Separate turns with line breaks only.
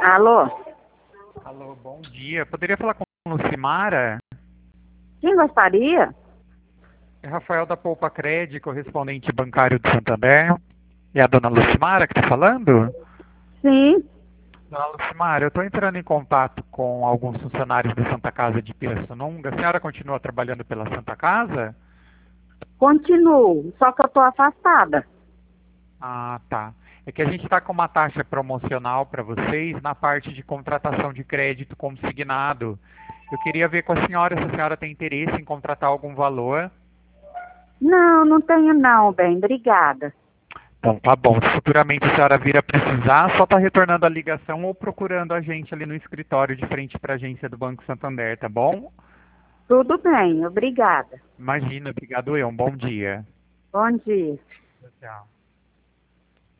Alô?
Alô, bom dia. Poderia falar com a Lucimara?
Quem gostaria?
É Rafael da Poupa Cred, correspondente bancário do Santander. É a dona Lucimara que está falando?
Sim,
Dona Lucimara, eu estou entrando em contato com alguns funcionários da Santa Casa de Pirassununga. A senhora continua trabalhando pela Santa Casa?
continuo, só que eu tô afastada.
Ah, tá. É que a gente está com uma taxa promocional para vocês na parte de contratação de crédito consignado. Eu queria ver com a senhora se a senhora tem interesse em contratar algum valor.
Não, não tenho não, bem, obrigada.
Então, tá bom. Se futuramente a senhora vir a precisar, só tá retornando a ligação ou procurando a gente ali no escritório de frente para a agência do Banco Santander, tá bom?
Tudo bem, obrigada.
Imagina, obrigado eu. Um bom dia.
Bom dia.
Tchau.